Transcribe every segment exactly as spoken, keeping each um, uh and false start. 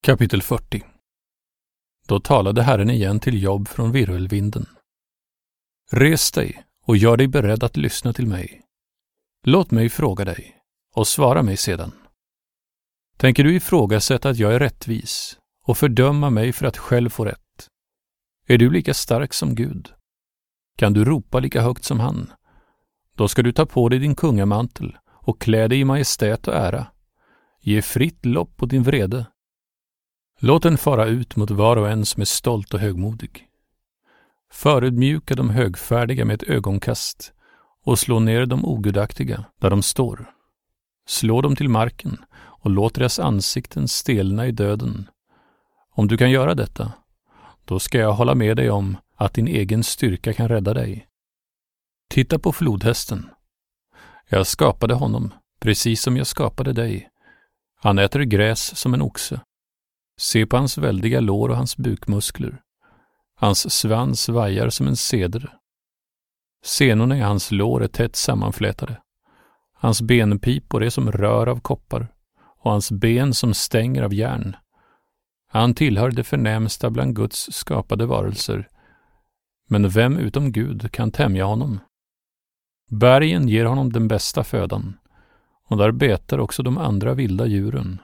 Kapitel fyrtio. Då talade Herren igen till Job från virvelvinden. Res dig och gör dig beredd att lyssna till mig. Låt mig fråga dig och svara mig sedan. Tänker du ifrågasätta att jag är rättvis och fördöma mig för att själv få rätt? Är du lika stark som Gud? Kan du ropa lika högt som han? Då ska du ta på dig din kungamantel och klä dig i majestät och ära. Ge fritt lopp på din vrede. Låt den fara ut mot var och en som är stolt och högmodig. Förödmjuka de högfärdiga med ett ögonkast och slå ner de ogudaktiga där de står. Slå dem till marken och låt deras ansikten stelna i döden. Om du kan göra detta, då ska jag hålla med dig om att din egen styrka kan rädda dig. Titta på flodhästen. Jag skapade honom, precis som jag skapade dig. Han äter gräs som en oxe. Se på hans väldiga lår och hans bukmuskler. Hans svans vajar som en ceder. Senorna i hans lår är tätt sammanflätade. Hans benpipor är som rör av koppar och hans ben som stänger av järn. Han tillhör det förnämsta bland Guds skapade varelser. Men vem utom Gud kan tämja honom? Bergen ger honom den bästa födan, och där betar också de andra vilda djuren.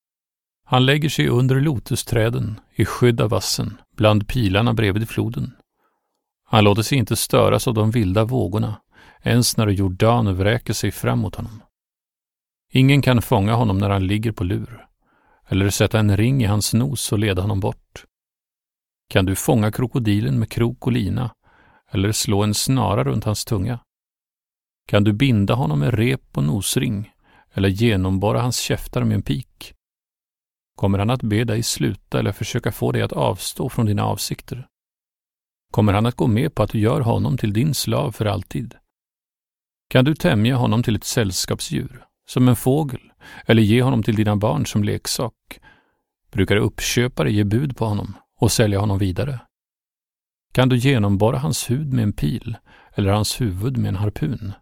Han lägger sig under lotusträden i skydd av vassen, bland pilarna bredvid floden. Han låter sig inte störas av de vilda vågorna, ens när Jordan vräker sig fram mot honom. Ingen kan fånga honom när han ligger på lur, eller sätta en ring i hans nos och leda honom bort. Kan du fånga krokodilen med krok och lina, eller slå en snara runt hans tunga? Kan du binda honom med rep och nosring, eller genomborra hans käftar med en pik? Kommer han att be dig sluta eller försöka få dig att avstå från dina avsikter? Kommer han att gå med på att du gör honom till din slav för alltid? Kan du tämja honom till ett sällskapsdjur, som en fågel, eller ge honom till dina barn som leksak? Brukar uppköpare ge bud på honom och sälja honom vidare? Kan du genomborra hans hud med en pil eller hans huvud med en harpun?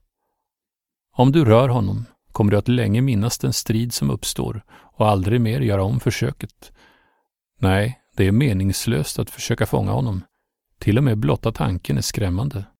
Om du rör honom kommer du att länge minnas den strid som uppstår och aldrig mer göra om försöket. Nej, det är meningslöst att försöka fånga honom. Till och med blotta tanken är skrämmande.